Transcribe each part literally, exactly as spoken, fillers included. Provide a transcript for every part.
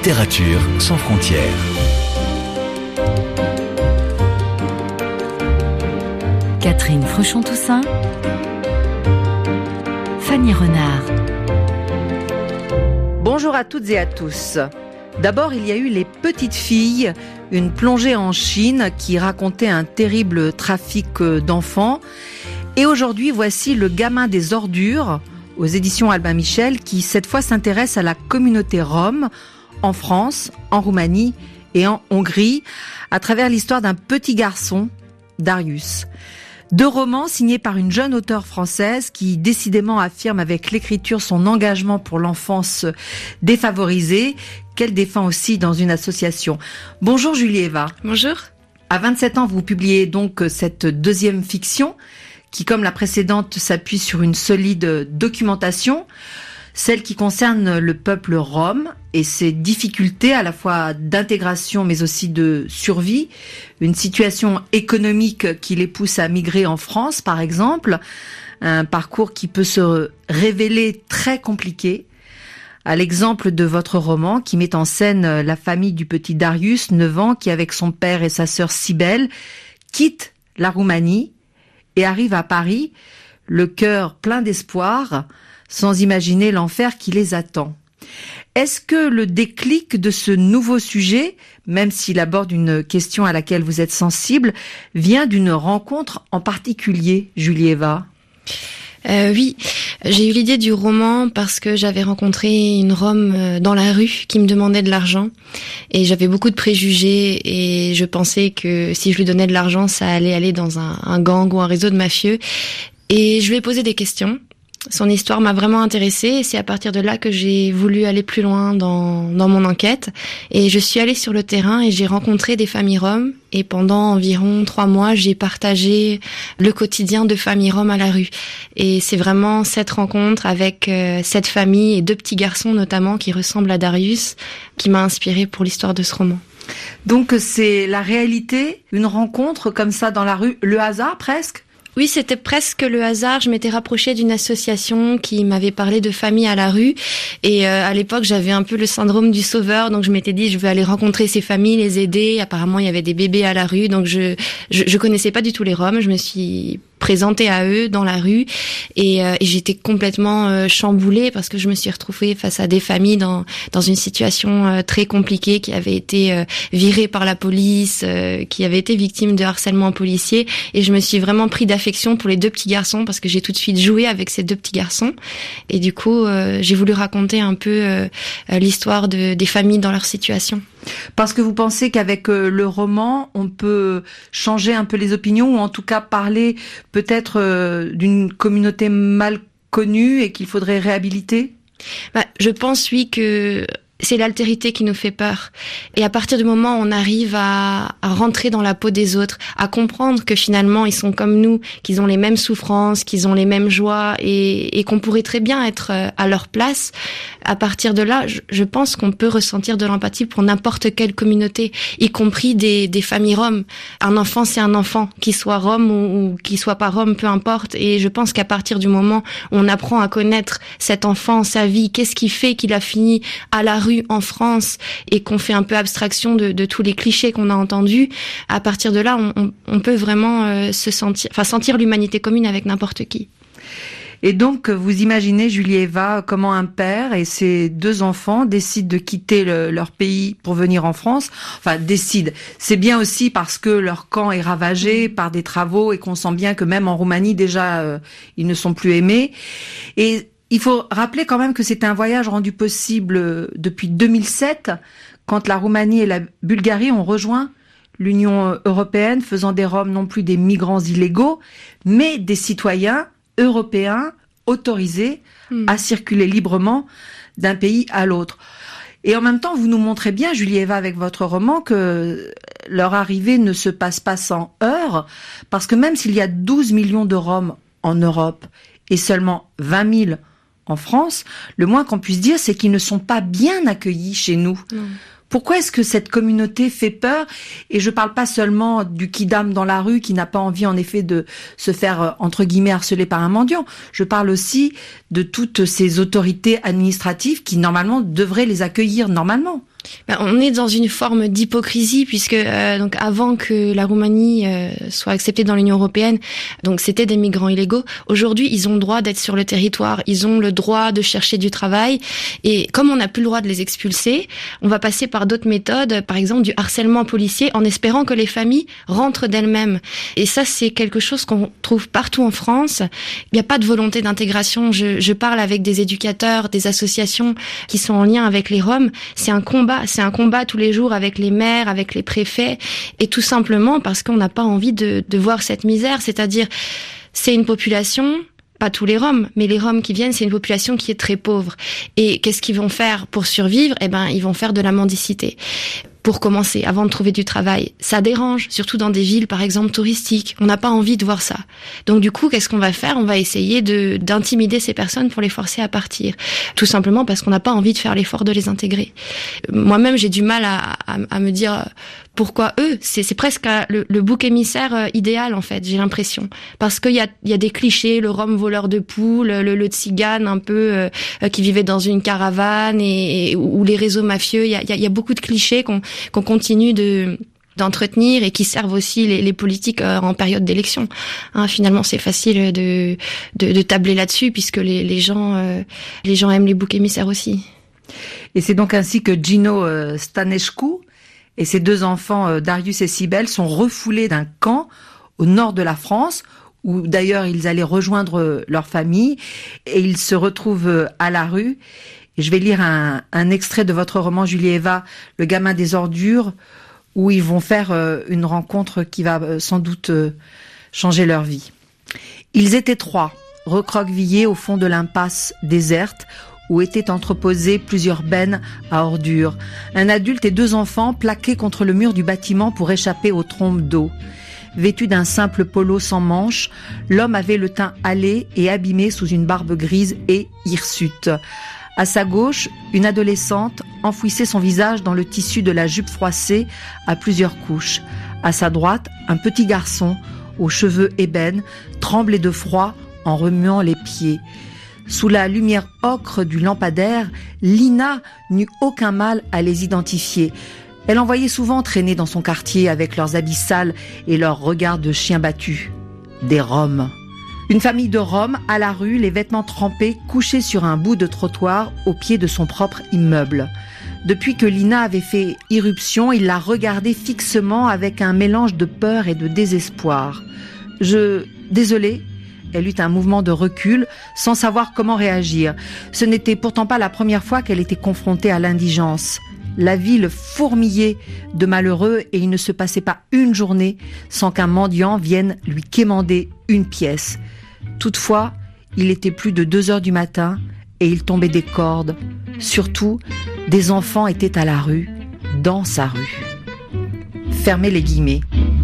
Littérature sans frontières. Catherine Fruchon-Toussaint, Fanny Renard. Bonjour à toutes et à tous. D'abord, il y a eu Les Petites Filles, une plongée en Chine qui racontait un terrible trafic d'enfants. Et aujourd'hui, voici Le Gamin des ordures, aux éditions Albin Michel, qui cette fois s'intéresse à la communauté rome en France, en Roumanie et en Hongrie, à travers l'histoire d'un petit garçon, Darius. Deux romans signés par une jeune auteure française qui décidément affirme avec l'écriture son engagement pour l'enfance défavorisée, qu'elle défend aussi dans une association. Bonjour Julie Eva. Bonjour. À vingt-sept ans, vous publiez donc cette deuxième fiction qui, comme la précédente, s'appuie sur une solide documentation, celle qui concerne le peuple rome et ses difficultés à la fois d'intégration mais aussi de survie, une situation économique qui les pousse à migrer en France par exemple, un parcours qui peut se révéler très compliqué, à l'exemple de votre roman qui met en scène la famille du petit Darius, neuf ans, qui avec son père et sa sœur Cybèle quitte la Roumanie et arrive à Paris, le cœur plein d'espoir, sans imaginer l'enfer qui les attend. Est-ce que le déclic de ce nouveau sujet, même s'il aborde une question à laquelle vous êtes sensible, vient d'une rencontre en particulier, Julie Eva ? Euh, oui, j'ai eu l'idée du roman parce que j'avais rencontré une Rome dans la rue qui me demandait de l'argent et j'avais beaucoup de préjugés et je pensais que si je lui donnais de l'argent, ça allait aller dans un, un gang ou un réseau de mafieux. Et je lui ai posé des questions. Son histoire m'a vraiment intéressée et c'est à partir de là que j'ai voulu aller plus loin dans, dans mon enquête. Et je suis allée sur le terrain et j'ai rencontré des familles roms. Et pendant environ trois mois, j'ai partagé le quotidien de familles roms à la rue. Et c'est vraiment cette rencontre avec euh, cette famille et deux petits garçons notamment qui ressemblent à Darius qui m'a inspirée pour l'histoire de ce roman. Donc c'est la réalité, une rencontre comme ça dans la rue, le hasard presque ? Oui, c'était presque le hasard. Je m'étais rapprochée d'une association qui m'avait parlé de familles à la rue. Et euh, à l'époque, j'avais un peu le syndrome du sauveur. Donc, je m'étais dit, je vais aller rencontrer ces familles, les aider. Apparemment, il y avait des bébés à la rue. Donc, je je, je connaissais pas du tout les Roms. Je me suis présentée à eux dans la rue. Et, euh, et j'étais complètement euh, chamboulée parce que je me suis retrouvée face à des familles dans dans une situation euh, très compliquée, qui avaient été euh, virées par la police, euh, qui avaient été victimes de harcèlement policier. Et je me suis vraiment pris d'affection pour les deux petits garçons parce que j'ai tout de suite joué avec ces deux petits garçons. Et du coup, euh, j'ai voulu raconter un peu euh, l'histoire de, des familles dans leur situation. Parce que vous pensez qu'avec euh, le roman, on peut changer un peu les opinions ou en tout cas parler peut-être euh, d'une communauté mal connue et qu'il faudrait réhabiliter ? Bah, je pense, oui, que c'est l'altérité qui nous fait peur. Et à partir du moment où on arrive à, à rentrer dans la peau des autres, à comprendre que finalement ils sont comme nous, qu'ils ont les mêmes souffrances, qu'ils ont les mêmes joies et, et qu'on pourrait très bien être à leur place, à partir de là, je, je pense qu'on peut ressentir de l'empathie pour n'importe quelle communauté, y compris des, des familles roms. Un enfant, c'est un enfant, qu'il soit rom ou, ou qu'il soit pas rom, peu importe. Et je pense qu'à partir du moment où on apprend à connaître cet enfant, sa vie, qu'est-ce qui fait qu'il a fini à la rue en France et qu'on fait un peu abstraction de, de tous les clichés qu'on a entendus, à partir de là, on, on, on peut vraiment euh, se sentir, enfin sentir l'humanité commune avec n'importe qui. Et donc, vous imaginez, Julie Eva, comment un père et ses deux enfants décident de quitter le, leur pays pour venir en France. Enfin, décident. C'est bien aussi parce que leur camp est ravagé par des travaux et qu'on sent bien que même en Roumanie, déjà, euh, ils ne sont plus aimés. Et il faut rappeler quand même que c'est un voyage rendu possible depuis deux mille sept, quand la Roumanie et la Bulgarie ont rejoint l'Union européenne, faisant des Roms non plus des migrants illégaux, mais des citoyens européens autorisés mmh. à circuler librement d'un pays à l'autre. Et en même temps, vous nous montrez bien, Julie Eva, avec votre roman, que leur arrivée ne se passe pas sans heurts, parce que même s'il y a douze millions de Roms en Europe et seulement vingt mille en France, le moins qu'on puisse dire, c'est qu'ils ne sont pas bien accueillis chez nous. Mmh. Pourquoi est-ce que cette communauté fait peur ? Et je parle pas seulement du kidam dans la rue qui n'a pas envie en effet de se faire entre guillemets harceler par un mendiant. Je parle aussi de toutes ces autorités administratives qui normalement devraient les accueillir normalement. Ben, on est dans une forme d'hypocrisie puisque euh, donc avant que la Roumanie euh, soit acceptée dans l'Union européenne, donc c'était des migrants illégaux. Aujourd'hui, ils ont le droit d'être sur le territoire, ils ont le droit de chercher du travail et comme on n'a plus le droit de les expulser, on va passer par d'autres méthodes, par exemple du harcèlement policier en espérant que les familles rentrent d'elles-mêmes. Et ça, c'est quelque chose qu'on trouve partout en France. Il n'y a pas de volonté d'intégration. Je, je parle avec des éducateurs, des associations qui sont en lien avec les Roms. C'est un combat. C'est un combat tous les jours avec les maires, avec les préfets, et tout simplement parce qu'on n'a pas envie de, de voir cette misère. C'est-à-dire, c'est une population, pas tous les Roms, mais les Roms qui viennent, c'est une population qui est très pauvre. Et qu'est-ce qu'ils vont faire pour survivre ? Eh ben, ils vont faire de la mendicité. Pour commencer, avant de trouver du travail. Ça dérange, surtout dans des villes, par exemple, touristiques. On n'a pas envie de voir ça. Donc du coup, qu'est-ce qu'on va faire ? On va essayer de d'intimider ces personnes pour les forcer à partir. Tout simplement parce qu'on n'a pas envie de faire l'effort de les intégrer. Moi-même, j'ai du mal à, à, à me dire pourquoi eux. C'est, c'est presque le, le bouc émissaire idéal, en fait, j'ai l'impression. Parce qu'il y a, il y a des clichés, le Rome voleur de poules, le, le tzigane un peu euh, qui vivait dans une caravane, et, et ou les réseaux mafieux. Il y a, il y a beaucoup de clichés qu'on qu'on continue de d'entretenir et qui servent aussi les, les politiques euh, en période d'élection. Hein, finalement, c'est facile de, de, de tabler là-dessus puisque les, les gens euh, les gens aiment les boucs émissaires aussi. Et c'est donc ainsi que Gino euh, Stanescu et ses deux enfants euh, Darius et Cybèle sont refoulés d'un camp au nord de la France où d'ailleurs ils allaient rejoindre leur famille et ils se retrouvent à la rue. Et je vais lire un, un extrait de votre roman, Julie et Eva, Le gamin des ordures, où ils vont faire euh, une rencontre qui va euh, sans doute euh, changer leur vie. Ils étaient trois, recroquevillés au fond de l'impasse déserte, où étaient entreposées plusieurs bennes à ordures. Un adulte et deux enfants plaqués contre le mur du bâtiment pour échapper aux trombes d'eau. Vêtu d'un simple polo sans manches, l'homme avait le teint hâlé et abîmé sous une barbe grise et hirsute. À sa gauche, une adolescente enfouissait son visage dans le tissu de la jupe froissée à plusieurs couches. À sa droite, un petit garçon, aux cheveux ébènes, tremblait de froid en remuant les pieds. Sous la lumière ocre du lampadaire, Lina n'eut aucun mal à les identifier. Elle en voyait souvent traîner dans son quartier avec leurs habits sales et leurs regards de chiens battus. Des Roms. Une famille de Roms, à la rue, les vêtements trempés, couchés sur un bout de trottoir au pied de son propre immeuble. Depuis que Lina avait fait irruption, il la regardait fixement avec un mélange de peur et de désespoir. Je... Désolée, elle eut un mouvement de recul, sans savoir comment réagir. Ce n'était pourtant pas la première fois qu'elle était confrontée à l'indigence. La ville fourmillait de malheureux et il ne se passait pas une journée sans qu'un mendiant vienne lui quémander une pièce. Toutefois, il était plus de deux heures du matin et il tombait des cordes. Surtout, des enfants étaient à la rue, dans sa rue. Fermez les guillemets.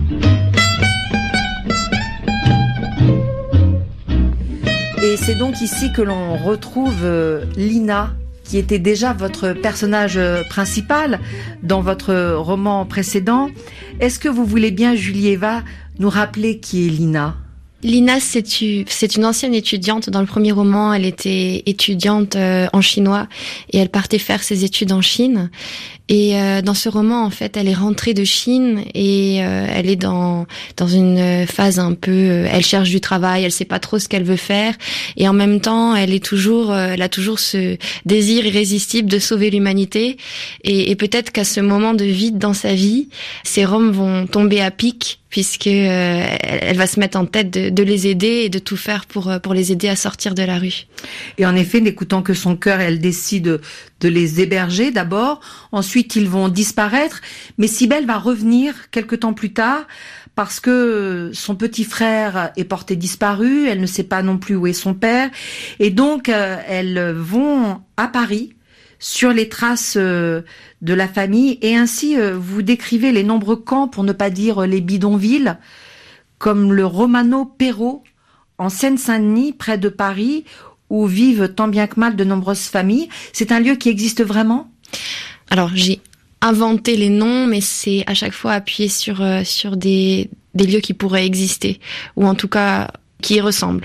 Et c'est donc ici que l'on retrouve euh, Lina, qui était déjà votre personnage principal dans votre roman précédent. Est-ce que vous voulez bien, Julie Eva, nous rappeler qui est Lina ? Lina, c'est une ancienne étudiante. Dans le premier roman, elle était étudiante en chinois et elle partait faire ses études en Chine. Et euh, dans ce roman, en fait, elle est rentrée de Chine et euh, elle est dans dans une phase un peu, euh, elle cherche du travail, elle sait pas trop ce qu'elle veut faire, et en même temps, elle est toujours, euh, elle a toujours ce désir irrésistible de sauver l'humanité. Et, et peut-être qu'à ce moment de vide dans sa vie, ces Roms vont tomber à pic, puisque euh, elle va se mettre en tête de, de les aider et de tout faire pour pour les aider à sortir de la rue. Et en effet, n'écoutant que son cœur, elle décide de les héberger d'abord. Ensuite, ils vont disparaître. Mais Cybèle va revenir quelque temps plus tard parce que son petit frère est porté disparu. Elle ne sait pas non plus où est son père. Et donc, euh, elles vont à Paris sur les traces euh, de la famille. Et ainsi, euh, vous décrivez les nombreux camps, pour ne pas dire les bidonvilles, comme le Romano Perrot, en Seine-Saint-Denis, près de Paris, où vivent tant bien que mal de nombreuses familles. C'est un lieu qui existe vraiment ? Alors, j'ai inventé les noms, mais c'est à chaque fois appuyé sur euh, sur des des lieux qui pourraient exister, ou en tout cas qui y ressemblent.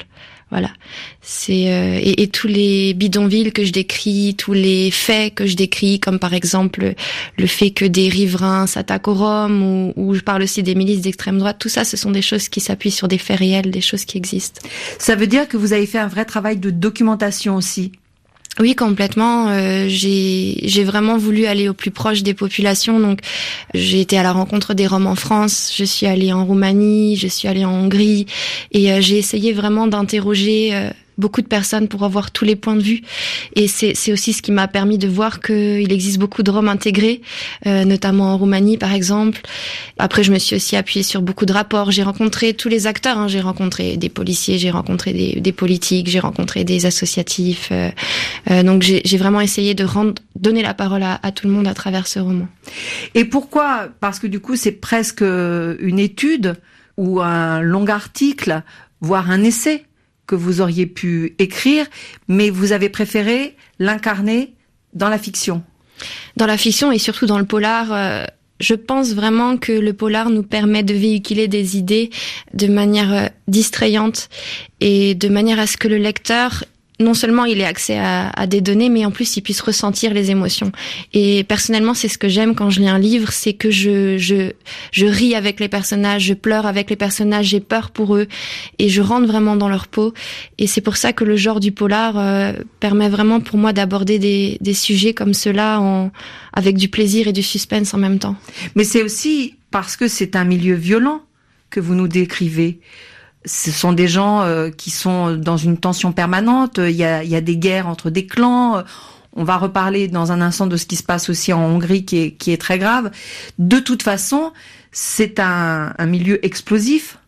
Voilà. C'est euh, et, et tous les bidonvilles que je décris, tous les faits que je décris, comme par exemple le fait que des riverains s'attaquent aux Roms, ou, ou je parle aussi des milices d'extrême droite. Tout ça, ce sont des choses qui s'appuient sur des faits réels, des choses qui existent. Ça veut dire que vous avez fait un vrai travail de documentation aussi. Oui, complètement. Euh, j'ai j'ai vraiment voulu aller au plus proche des populations. Donc, j'ai été à la rencontre des Roms en France. Je suis allée en Roumanie. Je suis allée en Hongrie. Et euh, j'ai essayé vraiment d'interroger euh, beaucoup de personnes pour avoir tous les points de vue. Et c'est c'est aussi ce qui m'a permis de voir qu'il existe beaucoup de Roms intégrés, euh, notamment en Roumanie, par exemple. Après, je me suis aussi appuyée sur beaucoup de rapports. J'ai rencontré tous les acteurs. Hein. J'ai rencontré des policiers, j'ai rencontré des, des politiques, j'ai rencontré des associatifs. Euh, euh, donc, j'ai, j'ai vraiment essayé de rendre, donner la parole à, à tout le monde à travers ce roman. Et pourquoi ? Parce que du coup, c'est presque une étude ou un long article, voire un essai que vous auriez pu écrire, mais vous avez préféré l'incarner dans la fiction. Dans la fiction et surtout dans le polar, euh, je pense vraiment que le polar nous permet de véhiculer des idées de manière euh, distrayante et de manière à ce que le lecteur, non seulement il ait accès à, à des données, mais en plus il puisse ressentir les émotions. Et personnellement, c'est ce que j'aime quand je lis un livre, c'est que je je je ris avec les personnages, je pleure avec les personnages, j'ai peur pour eux et je rentre vraiment dans leur peau. Et c'est pour ça que le genre du polar euh, permet vraiment pour moi d'aborder des des sujets comme ceux-là en avec du plaisir et du suspense en même temps. Mais c'est aussi parce que c'est un milieu violent que vous nous décrivez. Ce sont des gens euh, qui sont dans une tension permanente. Il y a, il y a des guerres entre des clans. On va reparler dans un instant de ce qui se passe aussi en Hongrie, qui est, qui est très grave. De toute façon, c'est un, un milieu explosif.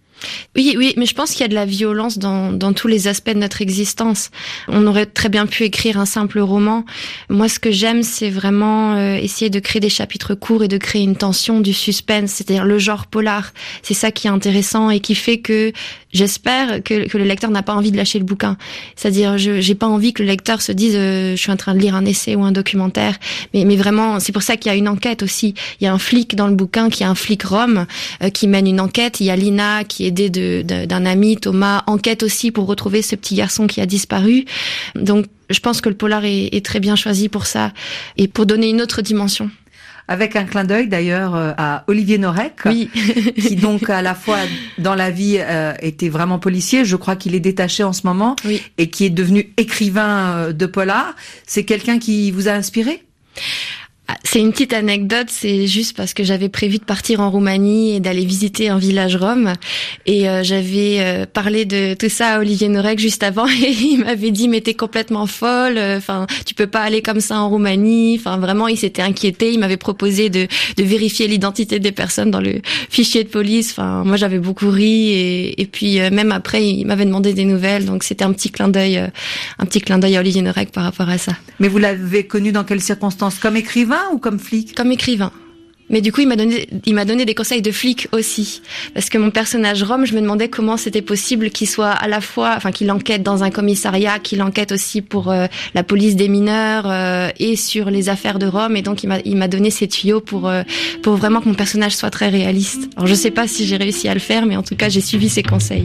Oui, oui, mais je pense qu'il y a de la violence dans, dans tous les aspects de notre existence. On aurait très bien pu écrire un simple roman. Moi, ce que j'aime, c'est vraiment euh, essayer de créer des chapitres courts et de créer une tension, du suspense, c'est-à-dire le genre polar. C'est ça qui est intéressant et qui fait que j'espère que, que le lecteur n'a pas envie de lâcher le bouquin. C'est-à-dire, je j'ai pas envie que le lecteur se dise euh, je suis en train de lire un essai ou un documentaire. Mais, mais vraiment, c'est pour ça qu'il y a une enquête aussi. Il y a un flic dans le bouquin qui est un flic rom euh, qui mène une enquête. Il y a Lina qui est De, de, d'un ami, Thomas, enquête aussi pour retrouver ce petit garçon qui a disparu. Donc, je pense que le polar est, est très bien choisi pour ça et pour donner une autre dimension. Avec un clin d'œil d'ailleurs à Olivier Norek, oui. qui donc à la fois dans la vie euh, était vraiment policier, je crois qu'il est détaché en ce moment, oui. et qui est devenu écrivain de polar. C'est quelqu'un qui vous a inspiré ? C'est une petite anecdote, c'est juste parce que j'avais prévu de partir en Roumanie et d'aller visiter un village rom et euh, j'avais euh, parlé de tout ça à Olivier Norek juste avant et il m'avait dit mais t'es complètement folle, enfin euh, tu peux pas aller comme ça en Roumanie, enfin vraiment il s'était inquiété, il m'avait proposé de de vérifier l'identité des personnes dans le fichier de police, enfin moi j'avais beaucoup ri et et puis euh, même après il m'avait demandé des nouvelles, donc c'était un petit clin d'œil euh, un petit clin d'œil à Olivier Norek par rapport à ça. Mais vous l'avez connu dans quelles circonstances ? Comme écrivain ou comme flic ? Comme écrivain. Mais du coup, il m'a donné, il m'a donné des conseils de flic aussi. Parce que mon personnage rom, je me demandais comment c'était possible qu'il soit à la fois, enfin, qu'il enquête dans un commissariat, qu'il enquête aussi pour euh, la police des mineurs euh, et sur les affaires de Rome. Et donc, il m'a, il m'a donné ces tuyaux pour, euh, pour vraiment que mon personnage soit très réaliste. Alors, je sais pas si j'ai réussi à le faire, mais en tout cas, j'ai suivi ses conseils.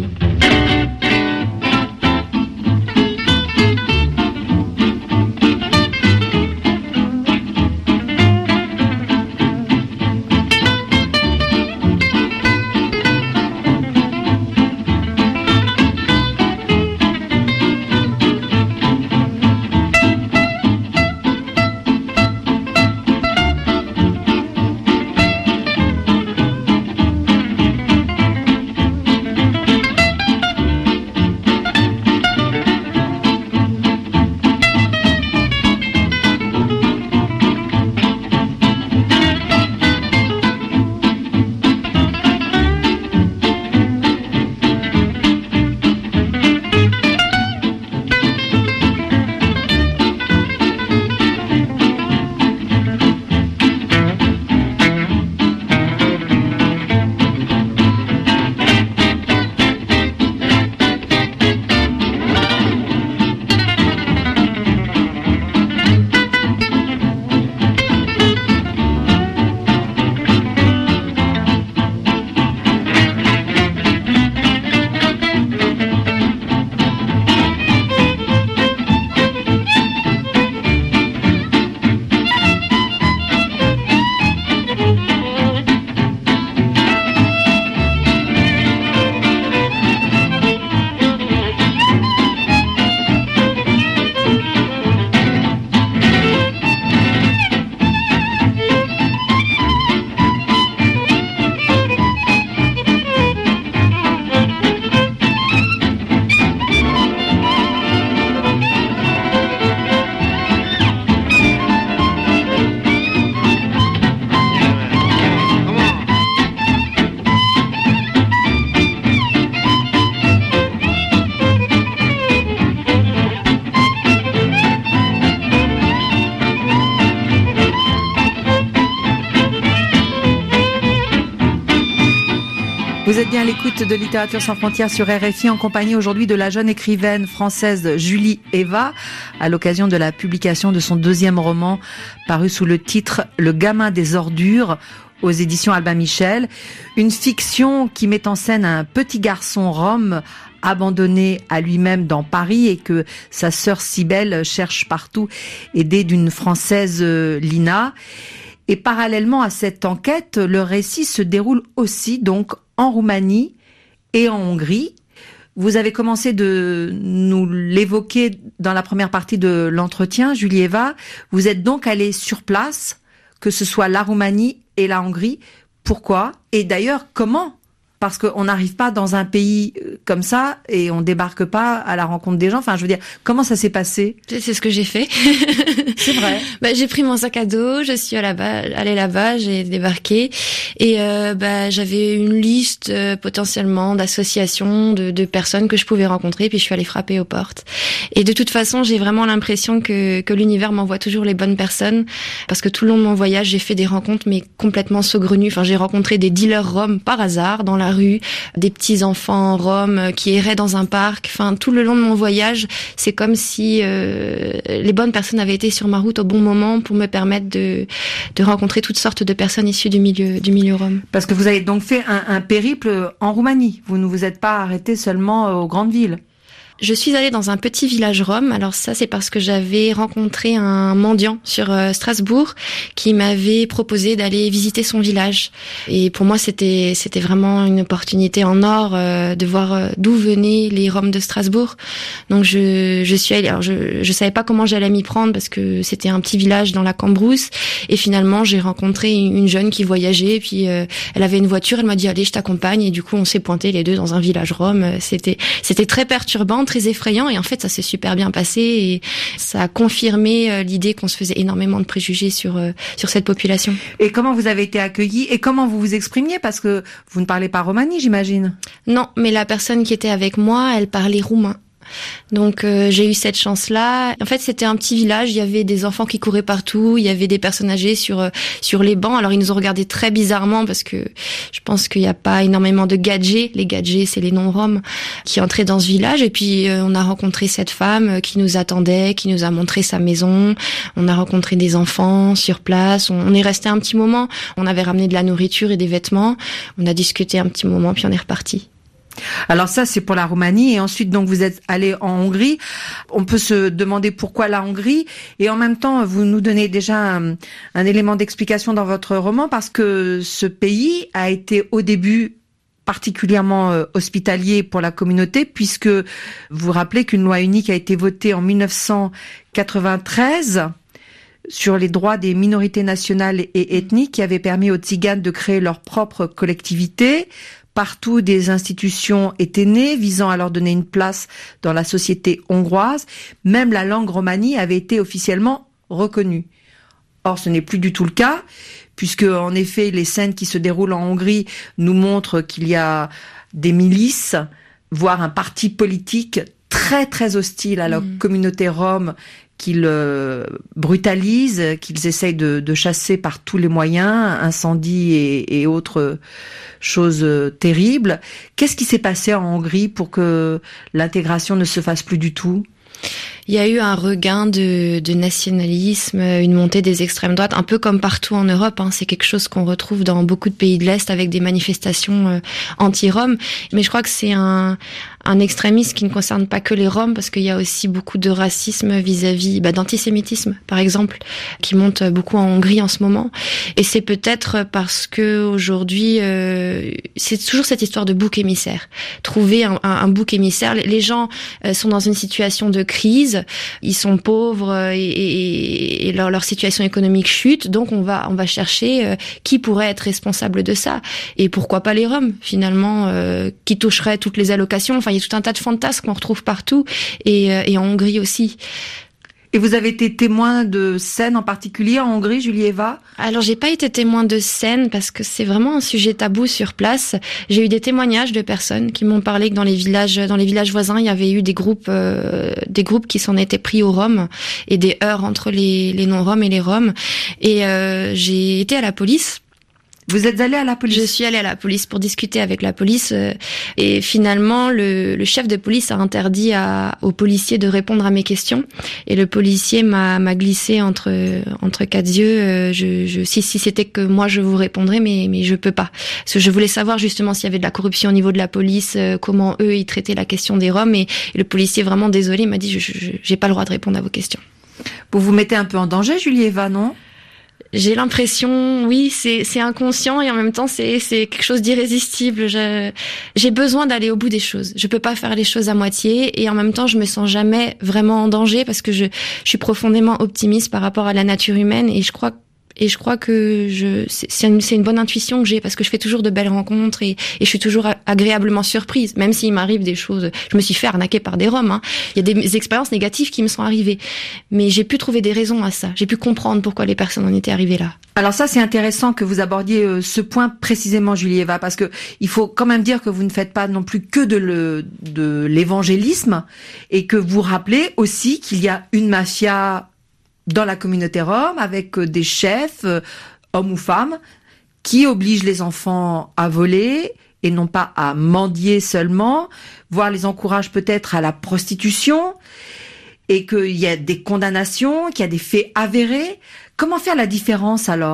bien à l'écoute de Littérature sans frontières sur R F I en compagnie aujourd'hui de la jeune écrivaine française Julie Eva à l'occasion de la publication de son deuxième roman paru sous le titre Le gamin des ordures aux éditions Albin Michel. Une fiction qui met en scène un petit garçon rome abandonné à lui-même dans Paris et que sa sœur Cybèle cherche partout, aidée d'une Française Lina. Et parallèlement à cette enquête, le récit se déroule aussi donc en Roumanie et en Hongrie. Vous avez commencé de nous l'évoquer dans la première partie de l'entretien, Julie Eva. Vous êtes donc allée sur place, que ce soit la Roumanie et la Hongrie. Pourquoi ? Et d'ailleurs, comment ? Parce qu'on n'arrive pas dans un pays comme ça et on débarque pas à la rencontre des gens. Enfin, je veux dire, comment ça s'est passé ? C'est ce que j'ai fait. C'est vrai. Bah, j'ai pris mon sac à dos, je suis là-bas, allée là-bas, j'ai débarqué et euh, bah, j'avais une liste euh, potentiellement d'associations, de, de personnes que je pouvais rencontrer. Puis je suis allée frapper aux portes. Et de toute façon, j'ai vraiment l'impression que, que l'univers m'envoie toujours les bonnes personnes, parce que tout le long de mon voyage, j'ai fait des rencontres mais complètement saugrenues. Enfin, j'ai rencontré des dealers roms par hasard dans la rue, des petits enfants roms qui erraient dans un parc. Enfin, tout le long de mon voyage, c'est comme si euh, les bonnes personnes avaient été sur ma route au bon moment pour me permettre de de rencontrer toutes sortes de personnes issues du milieu du milieu rom. Parce que vous avez donc fait un, un périple en Roumanie. Vous ne vous êtes pas arrêté seulement aux grandes villes. Je suis allée dans un petit village rom. Alors ça, c'est parce que j'avais rencontré un mendiant sur euh, Strasbourg qui m'avait proposé d'aller visiter son village. Et pour moi, c'était c'était vraiment une opportunité en or euh, de voir euh, d'où venaient les Roms de Strasbourg. Donc je je suis allée. Alors je je savais pas comment j'allais m'y prendre parce que c'était un petit village dans la Cambrousse. Et finalement, j'ai rencontré une jeune qui voyageait. Et puis euh, elle avait une voiture. Elle m'a dit allez, je t'accompagne. Et du coup, on s'est pointés les deux dans un village rom. C'était c'était très perturbant, très effrayant, et en fait ça s'est super bien passé et ça a confirmé euh, l'idée qu'on se faisait énormément de préjugés sur euh, sur cette population. Et comment vous avez été accueillis et comment vous vous exprimiez, parce que vous ne parlez pas romani, j'imagine. Non, mais la personne qui était avec moi, elle parlait roumain. Donc euh, j'ai eu cette chance-là. En fait, c'était un petit village, il y avait des enfants qui couraient partout, il y avait des personnes âgées sur euh, sur les bancs. Alors ils nous ont regardés très bizarrement parce que je pense qu'il n'y a pas énormément de gadgets. Les gadgets, c'est les non-roms qui entraient dans ce village. Et puis euh, on a rencontré cette femme qui nous attendait, qui nous a montré sa maison. On a rencontré des enfants sur place. On, on est resté un petit moment. On avait ramené de la nourriture et des vêtements. On a discuté un petit moment, puis on est reparti. Alors ça, c'est pour la Roumanie. Et ensuite, donc, vous êtes allé en Hongrie. On peut se demander pourquoi la Hongrie. Et en même temps, vous nous donnez déjà un, un élément d'explication dans votre roman, parce que ce pays a été au début particulièrement hospitalier pour la communauté, puisque vous vous rappelez qu'une loi unique a été votée en mille neuf cent quatre-vingt-treize sur les droits des minorités nationales et ethniques, qui avait permis aux Tziganes de créer leur propre collectivité. Partout, des institutions étaient nées visant à leur donner une place dans la société hongroise. Même la langue romani avait été officiellement reconnue. Or, ce n'est plus du tout le cas, puisque, en effet, les scènes qui se déroulent en Hongrie nous montrent qu'il y a des milices, voire un parti politique très, très hostile à la mmh. communauté rome, qu'ils euh, brutalisent, qu'ils essayent de, de chasser par tous les moyens, incendies et, et autres choses euh, terribles. Qu'est-ce qui s'est passé en Hongrie pour que l'intégration ne se fasse plus du tout ? Il y a eu un regain de, de nationalisme, une montée des extrêmes droites, un peu comme partout en Europe. Hein. C'est quelque chose qu'on retrouve dans beaucoup de pays de l'Est avec des manifestations euh, anti-roms. Mais je crois que c'est un, un extrémisme qui ne concerne pas que les Roms, parce qu'il y a aussi beaucoup de racisme vis-à-vis, bah, d'antisémitisme, par exemple, qui monte beaucoup en Hongrie en ce moment. Et c'est peut-être parce que aujourd'hui, euh, c'est toujours cette histoire de bouc émissaire. Trouver un, un, un bouc émissaire. Les gens euh, sont dans une situation de crise. Ils sont pauvres et, et, et leur, leur situation économique chute, donc on va on va chercher euh, qui pourrait être responsable de ça, et pourquoi pas les Roms finalement, euh, qui toucheraient toutes les allocations. Enfin, il y a tout un tas de fantasmes qu'on retrouve partout, et, euh, et en Hongrie aussi. Et vous avez été témoin de scènes en particulier en Hongrie, Julie Eva ? Alors, j'ai pas été témoin de scènes parce que c'est vraiment un sujet tabou sur place. J'ai eu des témoignages de personnes qui m'ont parlé que dans les villages, dans les villages voisins, il y avait eu des groupes, euh, des groupes qui s'en étaient pris aux Roms et des heurts entre les, les non-Roms et les Roms. Et euh, j'ai été à la police. Vous êtes allée à la police? Je suis allée à la police pour discuter avec la police euh, et finalement le, le chef de police a interdit à, au policier de répondre à mes questions et le policier m'a, m'a glissé entre entre quatre yeux. Euh, je, je, si si c'était que moi je vous répondrais, mais mais je peux pas. Parce que je voulais savoir justement s'il y avait de la corruption au niveau de la police, euh, comment eux ils traitaient la question des Roms et, et le policier vraiment désolé m'a dit je, je j'ai pas le droit de répondre à vos questions. Vous vous mettez un peu en danger, Julieva, non? J'ai l'impression, oui, c'est c'est inconscient et en même temps c'est c'est quelque chose d'irrésistible. Je, j'ai besoin d'aller au bout des choses. Je peux pas faire les choses à moitié et en même temps je me sens jamais vraiment en danger parce que je je suis profondément optimiste par rapport à la nature humaine et je crois et je crois que je c'est c'est une, c'est une bonne intuition que j'ai parce que je fais toujours de belles rencontres et, et je suis toujours agréablement surprise même s'il m'arrive des choses. Je me suis fait arnaquer par des Roms, hein. Il y a des expériences négatives qui me sont arrivées, mais j'ai pu trouver des raisons à ça. J'ai pu comprendre pourquoi les personnes en étaient arrivées là. Alors ça, c'est intéressant que vous abordiez ce point précisément, Julieva, parce que il faut quand même dire que vous ne faites pas non plus que de, le, de l'évangélisme et que vous rappelez aussi qu'il y a une mafia dans la communauté rome, avec des chefs, euh, hommes ou femmes, qui obligent les enfants à voler et non pas à mendier seulement, voire les encouragent peut-être à la prostitution, et qu'il y a des condamnations, qu'il y a des faits avérés. Comment faire la différence alors ?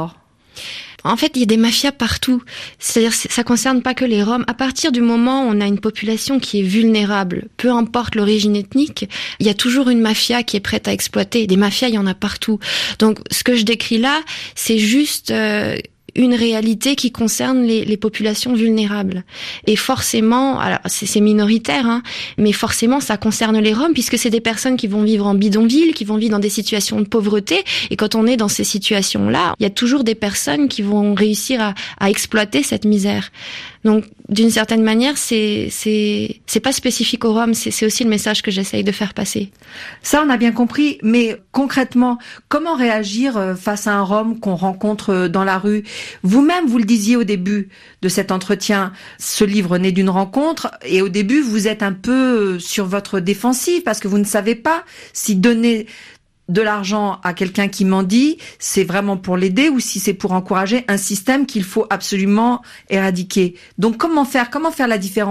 En fait, il y a des mafias partout. C'est-à-dire, ça concerne pas que les Roms. À partir du moment où on a une population qui est vulnérable, peu importe l'origine ethnique, il y a toujours une mafia qui est prête à exploiter. Des mafias, il y en a partout. Donc, ce que je décris là, c'est juste euh, une réalité qui concerne les, les populations vulnérables. Et forcément, alors c'est, c'est minoritaire, hein, mais forcément ça concerne les Roms puisque c'est des personnes qui vont vivre en bidonville, qui vont vivre dans des situations de pauvreté. Et quand on est dans ces situations-là, il y a toujours des personnes qui vont réussir à, à exploiter cette misère. Donc, d'une certaine manière, c'est c'est c'est pas spécifique aux Roms, c'est c'est aussi le message que j'essaye de faire passer. Ça, on a bien compris, mais concrètement, comment réagir face à un Rom qu'on rencontre dans la rue ? Vous-même, vous le disiez au début de cet entretien, ce livre naît d'une rencontre, et au début, vous êtes un peu sur votre défensive, parce que vous ne savez pas si donner de l'argent à quelqu'un qui mendie, c'est vraiment pour l'aider ou si c'est pour encourager un système qu'il faut absolument éradiquer. Donc comment faire ? Comment faire la différence ?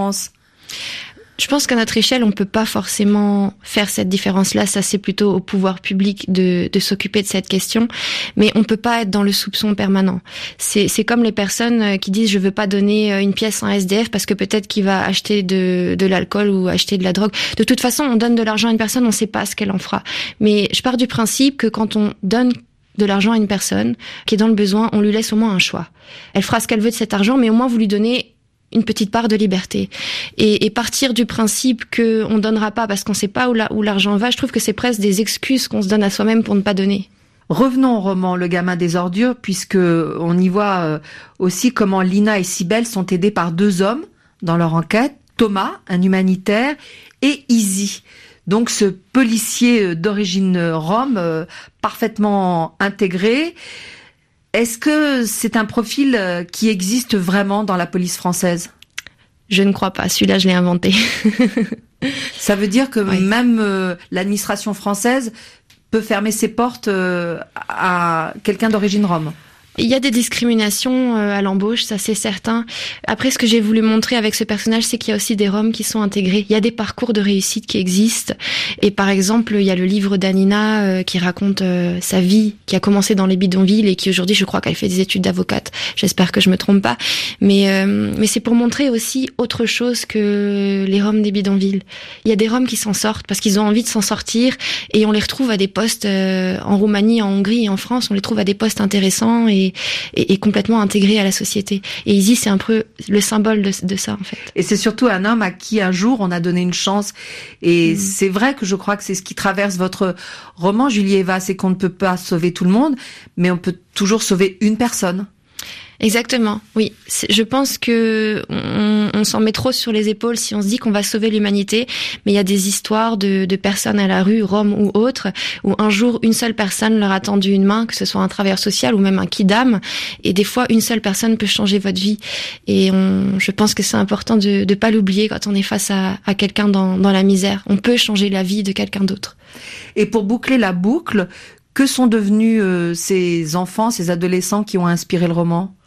Je pense qu'à notre échelle, on peut pas forcément faire cette différence-là. Ça, c'est plutôt au pouvoir public de, de s'occuper de cette question. Mais on peut pas être dans le soupçon permanent. C'est, c'est comme les personnes qui disent je veux pas donner une pièce à un S D F parce que peut-être qu'il va acheter de, de l'alcool ou acheter de la drogue. De toute façon, on donne de l'argent à une personne, on sait pas ce qu'elle en fera. Mais je pars du principe que quand on donne de l'argent à une personne qui est dans le besoin, on lui laisse au moins un choix. Elle fera ce qu'elle veut de cet argent, mais au moins vous lui donnez une petite part de liberté. Et, et partir du principe que on donnera pas parce qu'on sait pas où, la, où l'argent va, je trouve que c'est presque des excuses qu'on se donne à soi-même pour ne pas donner. Revenons au roman Le gamin des ordures, puisque on y voit aussi comment Lina et Cybèle sont aidées par deux hommes dans leur enquête, Thomas, un humanitaire, et Izzy. Donc ce policier d'origine rome, euh, parfaitement intégré. Est-ce que c'est un profil qui existe vraiment dans la police française ? Je ne crois pas. Celui-là, je l'ai inventé. Ça veut dire que oui. même euh, l'administration française peut fermer ses portes euh, à quelqu'un d'origine rome ? Il y a des discriminations à l'embauche, ça c'est certain. Après, ce que j'ai voulu montrer avec ce personnage, c'est qu'il y a aussi des Roms qui sont intégrés. Il y a des parcours de réussite qui existent. Et par exemple, il y a le livre d'Anina euh, qui raconte euh, sa vie, qui a commencé dans les bidonvilles et qui aujourd'hui, je crois qu'elle fait des études d'avocate. J'espère que je me trompe pas. Mais euh, mais c'est pour montrer aussi autre chose que les Roms des bidonvilles. Il y a des Roms qui s'en sortent parce qu'ils ont envie de s'en sortir et on les retrouve à des postes euh, en Roumanie, en Hongrie et en France. On les trouve à des postes intéressants et Et, et, et complètement intégré à la société. Et Izzy, c'est un peu le symbole de, de ça, en fait. Et c'est surtout un homme à qui un jour on a donné une chance. Et mmh. c'est vrai que je crois que c'est ce qui traverse votre roman, Julieva, c'est qu'on ne peut pas sauver tout le monde, mais on peut toujours sauver une personne. Exactement, oui. Je pense que on, on s'en met trop sur les épaules si on se dit qu'on va sauver l'humanité, mais il y a des histoires de, de personnes à la rue, Roms ou autres, où un jour une seule personne leur a tendu une main, que ce soit un travailleur social ou même un kidam, et des fois une seule personne peut changer votre vie. Et on, je pense que c'est important de ne pas l'oublier quand on est face à, à quelqu'un dans, dans la misère. On peut changer la vie de quelqu'un d'autre. Et pour boucler la boucle, que sont devenus euh, ces enfants, ces adolescents qui ont inspiré le roman ?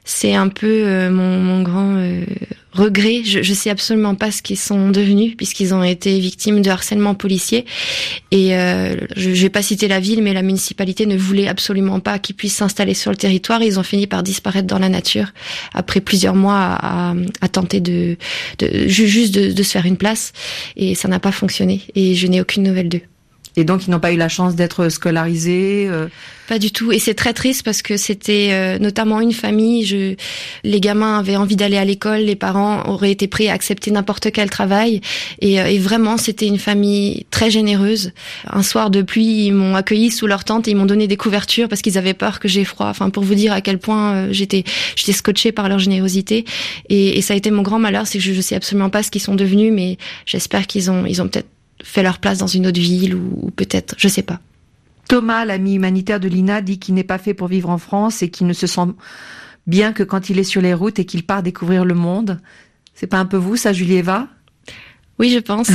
C'est un peu euh, mon, mon grand euh, regret. Je, je sais absolument pas ce qu'ils sont devenus puisqu'ils ont été victimes de harcèlement policier. Et euh, je, je vais pas citer la ville, mais la municipalité ne voulait absolument pas qu'ils puissent s'installer sur le territoire. Ils ont fini par disparaître dans la nature après plusieurs mois à, à, à tenter de, de juste de, de se faire une place. Et ça n'a pas fonctionné. Et je n'ai aucune nouvelle d'eux. Et donc, ils n'ont pas eu la chance d'être scolarisés euh... Pas du tout. Et c'est très triste parce que c'était euh, notamment une famille. Je, les gamins avaient envie d'aller à l'école. Les parents auraient été prêts à accepter n'importe quel travail. Et, euh, et vraiment, c'était une famille très généreuse. Un soir de pluie, ils m'ont accueilli sous leur tente et ils m'ont donné des couvertures parce qu'ils avaient peur que j'ai froid. Enfin, pour vous dire à quel point euh, j'étais, j'étais scotchée par leur générosité. Et, et ça a été mon grand malheur, c'est que je, je sais absolument pas ce qu'ils sont devenus, mais j'espère qu'ils ont, ils ont peut-être fait leur place dans une autre ville ou, ou peut-être, je sais pas. Thomas, l'ami humanitaire de Lina, dit qu'il n'est pas fait pour vivre en France et qu'il ne se sent bien que quand il est sur les routes et qu'il part découvrir le monde. C'est pas un peu vous, ça, Julieva ? Oui, je pense.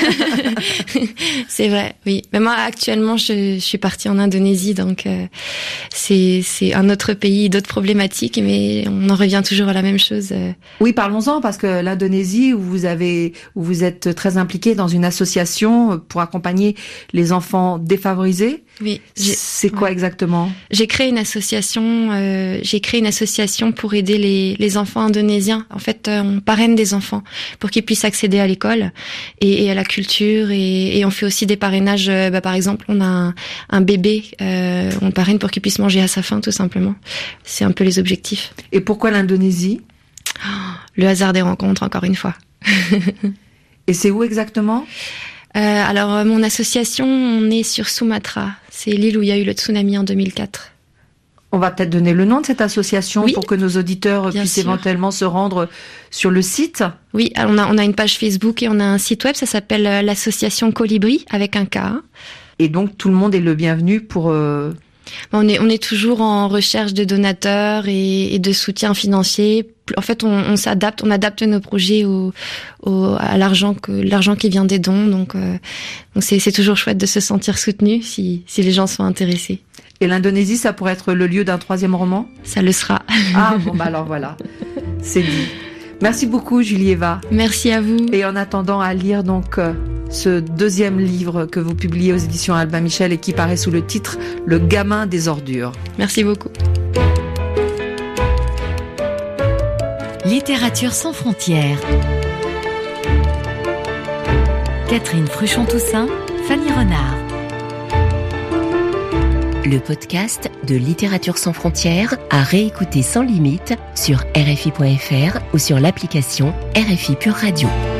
C'est vrai, oui. Mais moi, actuellement, je, je suis partie en Indonésie, donc euh, c'est c'est un autre pays, d'autres problématiques, mais on en revient toujours à la même chose. Oui, parlons-en, parce que l'Indonésie, où vous avez, où vous êtes très impliqué dans une association pour accompagner les enfants défavorisés. Oui. C'est quoi ouais. exactement ? J'ai créé une association. Euh, j'ai créé une association pour aider les les enfants indonésiens. En fait, euh, on parraine des enfants pour qu'ils puissent accéder à l'école et, et à la culture. Et, et on fait aussi des parrainages. Euh, bah, par exemple, on a un, un bébé. Euh, on le parraine pour qu'il puisse manger à sa faim, tout simplement. C'est un peu les objectifs. Et pourquoi l'Indonésie ? Oh, le hasard des rencontres, encore une fois. Et c'est où exactement ? Euh, alors, mon association, on est sur Sumatra. C'est l'île où il y a eu le tsunami en deux mille quatre. On va peut-être donner le nom de cette association oui, pour que nos auditeurs puissent sûr. éventuellement se rendre sur le site. Oui, on a, on a une page Facebook et on a un site web, ça s'appelle l'association Colibri, avec un K. Et donc, tout le monde est le bienvenu pour... Euh... On est, on est toujours en recherche de donateurs et, et de soutien financier. En fait, on, on s'adapte, on adapte nos projets au, au, à l'argent que l'argent qui vient des dons. Donc, euh, donc c'est, c'est toujours chouette de se sentir soutenu si, si les gens sont intéressés. Et l'Indonésie, ça pourrait être le lieu d'un troisième roman ? Ça le sera. Ah bon, bah alors voilà, c'est dit. Merci beaucoup, Julieva. Merci à vous. Et en attendant à lire donc euh, ce deuxième livre que vous publiez aux éditions Albin Michel et qui paraît sous le titre « Le gamin des ordures ». Merci beaucoup. Littérature sans frontières. Catherine Fruchon-Toussaint, Fanny Renard. Le podcast de Littérature sans frontières à réécouter sans limite sur R F I point F R ou sur l'application R F I Pure Radio.